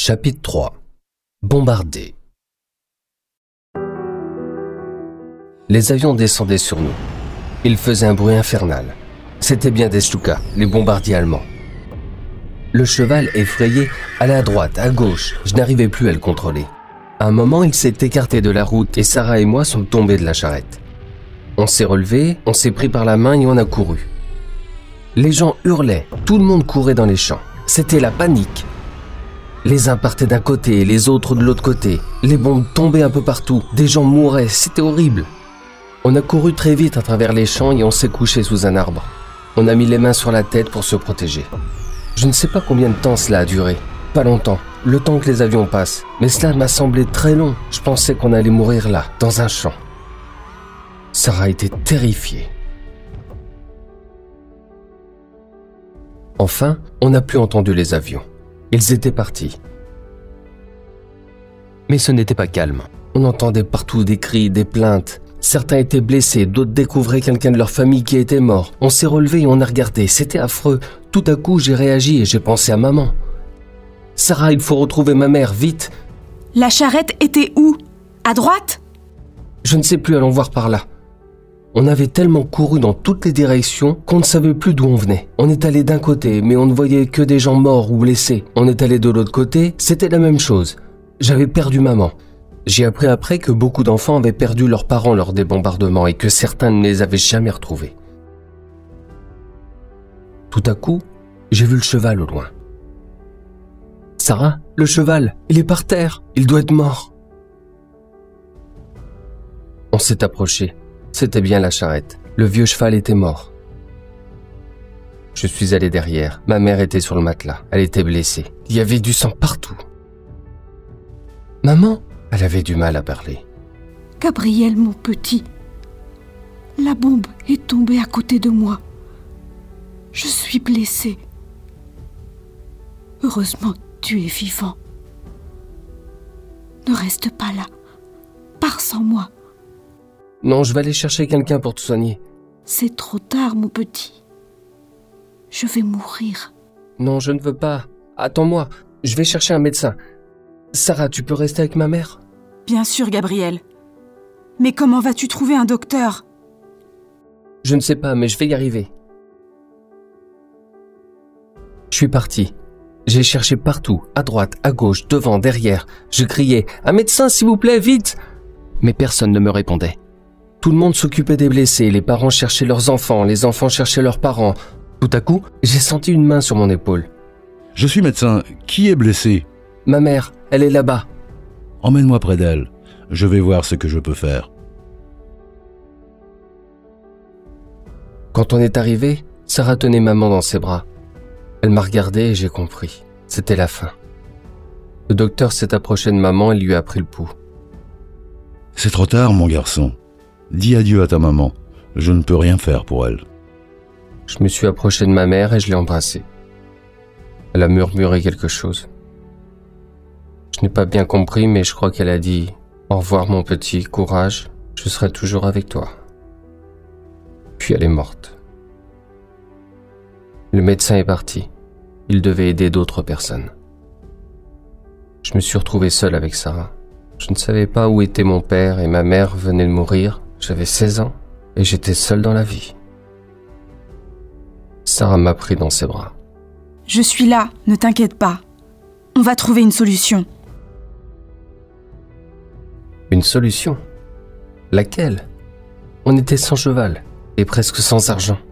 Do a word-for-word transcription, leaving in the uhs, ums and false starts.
Chapitre trois. Bombardés. Les avions descendaient sur nous. Ils faisaient un bruit infernal. C'étaient bien des Stuka, les bombardiers allemands. Le cheval, effrayé, allait à droite, à gauche. Je n'arrivais plus à le contrôler. À un moment, il s'est écarté de la route et Sarah et moi sommes tombés de la charrette. On s'est relevés, on s'est pris par la main et on a couru. Les gens hurlaient, tout le monde courait dans les champs. C'était la panique. Les uns partaient d'un côté, les autres de l'autre côté. Les bombes tombaient un peu partout, des gens mouraient, c'était horrible. On a couru très vite à travers les champs et on s'est couché sous un arbre. On a mis les mains sur la tête pour se protéger. Je ne sais pas combien de temps cela a duré. Pas longtemps, le temps que les avions passent. Mais cela m'a semblé très long. Je pensais qu'on allait mourir là, dans un champ. Sarah était terrifiée. Enfin, on n'a plus entendu les avions. Ils étaient partis. Mais ce n'était pas calme. On entendait partout des cris, des plaintes. Certains étaient blessés, d'autres découvraient quelqu'un de leur famille qui était mort. On s'est relevé et on a regardé. C'était affreux. Tout à coup, j'ai réagi et j'ai pensé à maman. « Sarah, il faut retrouver ma mère, vite !» La charrette était où? À droite? Je ne sais plus, allons voir par là. On avait tellement couru dans toutes les directions qu'on ne savait plus d'où on venait. On est allé d'un côté, mais on ne voyait que des gens morts ou blessés. On est allé de l'autre côté, c'était la même chose. J'avais perdu maman. J'ai appris après que beaucoup d'enfants avaient perdu leurs parents lors des bombardements et que certains ne les avaient jamais retrouvés. Tout à coup, j'ai vu le cheval au loin. « Sarah, le cheval, il est par terre, il doit être mort. » On s'est approché. C'était bien la charrette. Le vieux cheval était mort. Je suis allé derrière. Ma mère était sur le matelas. Elle était blessée. Il y avait du sang partout. Maman, elle avait du mal à parler. Gabriel, mon petit, la bombe est tombée à côté de moi. Je suis blessée. Heureusement, tu es vivant. Ne reste pas là. Pars sans moi. Non, je vais aller chercher quelqu'un pour te soigner. C'est trop tard, mon petit. Je vais mourir. Non, je ne veux pas. Attends-moi, je vais chercher un médecin. Sarah, tu peux rester avec ma mère? Bien sûr, Gabriel. Mais comment vas-tu trouver un docteur? Je ne sais pas, mais je vais y arriver. Je suis parti. J'ai cherché partout, à droite, à gauche, devant, derrière. Je criais « Un médecin, s'il vous plaît, vite !» Mais personne ne me répondait. Tout le monde s'occupait des blessés, les parents cherchaient leurs enfants, les enfants cherchaient leurs parents. Tout à coup, j'ai senti une main sur mon épaule. « Je suis médecin. Qui est blessé ?»« Ma mère, elle est là-bas. »« Emmène-moi près d'elle. Je vais voir ce que je peux faire. » Quand on est arrivé, Sarah tenait maman dans ses bras. Elle m'a regardé et j'ai compris. C'était la fin. Le docteur s'est approché de maman et lui a pris le pouls. « C'est trop tard, mon garçon. Dis adieu à ta maman. Je ne peux rien faire pour elle. » Je me suis approché de ma mère et je l'ai embrassée. Elle a murmuré quelque chose. Je n'ai pas bien compris, mais je crois qu'elle a dit « Au revoir mon petit, courage, je serai toujours avec toi. » Puis elle est morte. Le médecin est parti. Il devait aider d'autres personnes. Je me suis retrouvé seul avec Sarah. Je ne savais pas où était mon père et ma mère venait de mourir. J'avais seize ans et j'étais seul dans la vie. Sarah m'a pris dans ses bras. « Je suis là, ne t'inquiète pas. On va trouver une solution. » Une solution? Laquelle? On était sans cheval et presque sans argent.